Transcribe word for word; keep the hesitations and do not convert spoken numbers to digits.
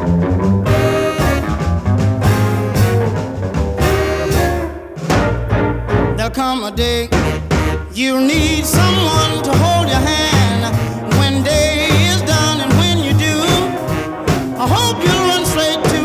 There'll come a day you'll need someone to hold your hand when day is done, and when you do, I hope you'll run straight to